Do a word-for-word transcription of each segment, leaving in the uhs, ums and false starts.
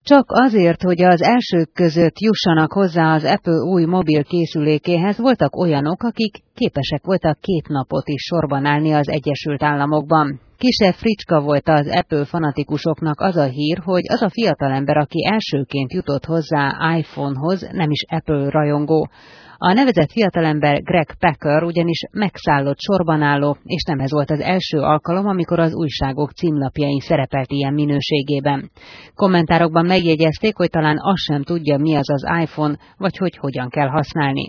Csak azért, hogy az elsők között jussanak hozzá az Apple új mobil készülékéhez, voltak olyanok, akik képesek voltak két napot is sorban állni az Egyesült Államokban. Kisebb fricska volt az Apple fanatikusoknak az a hír, hogy az a fiatalember, aki elsőként jutott hozzá iPhone-hoz, nem is Apple rajongó. A nevezett fiatalember Greg Packer ugyanis megszállott sorbanálló, és nem ez volt az első alkalom, amikor az újságok címlapjain szerepelt ilyen minőségében. Kommentárokban megjegyezték, hogy talán azt sem tudja, mi az az iPhone, vagy hogy hogyan kell használni.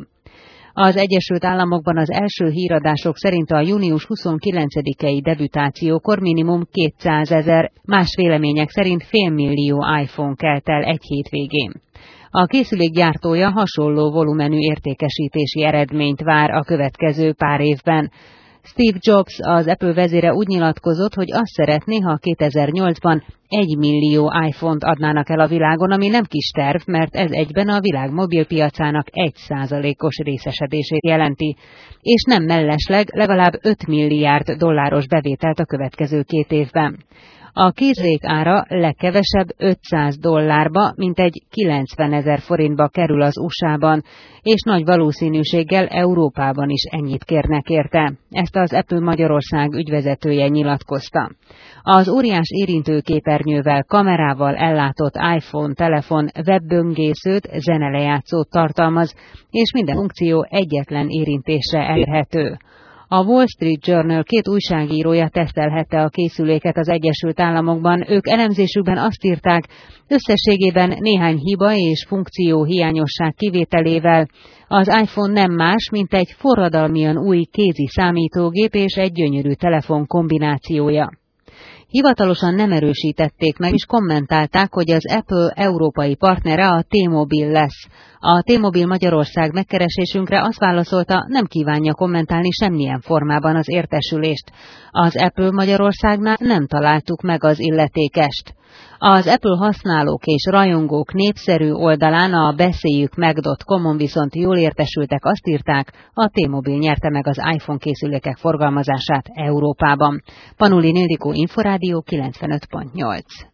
Az Egyesült Államokban az első híradások szerint a június huszonkilencedikei debütációkor minimum kétszázezer, más vélemények szerint félmillió iPhone kelt el egy hétvégén. A készülék gyártója hasonló volumenű értékesítési eredményt vár a következő pár évben. Steve Jobs, az Apple vezére úgy nyilatkozott, hogy azt szeretné, ha kétezer-nyolcban egy millió iPhone-t adnának el a világon, ami nem kis terv, mert ez egyben a világ mobilpiacának egy százalékos részesedését jelenti, és nem mellesleg legalább öt milliárd dolláros bevételt a következő két évben. A készülék ára legkevesebb ötszáz dollárba, mintegy kilencvenezer forintba kerül az u es á-ban, és nagy valószínűséggel Európában is ennyit kérnek érte. Ezt az Apple Magyarország ügyvezetője nyilatkozta. Az óriás érintőképernyővel, kamerával ellátott iPhone telefon webböngészőt, zenelejátszót tartalmaz, és minden funkció egyetlen érintésre elérhető. A Wall Street Journal két újságírója tesztelhette a készüléket az Egyesült Államokban. Ők elemzésükben azt írták, összességében néhány hiba és funkció hiányosság kivételével az iPhone nem más, mint egy forradalmian új kézi számítógép és egy gyönyörű telefon kombinációja. Hivatalosan nem erősítették meg, és kommentálták, hogy az Apple európai partnere a T-Mobile lesz. A T-Mobile Magyarország megkeresésünkre azt válaszolta, nem kívánja kommentálni semmilyen formában az értesülést. Az Apple Magyarországnál nem találtuk meg az illetékest. Az Apple használók és rajongók népszerű oldalán, a beszéljük meg pont com-on viszont jól értesültek, azt írták, a T-Mobile nyerte meg az iPhone készülékek forgalmazását Európában. Panulin Ildikó, Inforádió kilencvenöt pont nyolc.